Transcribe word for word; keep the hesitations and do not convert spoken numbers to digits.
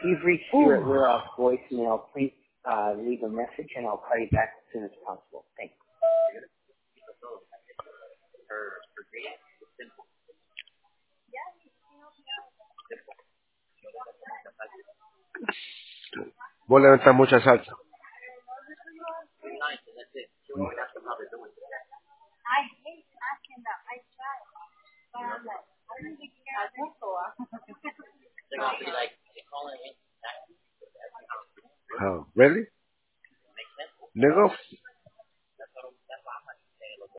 You've reached your We're Off voicemail. Please uh, leave a message, and I'll call you back as soon as possible. Thank you. Vos levantás mucha salsa. Oh, really? Nigga,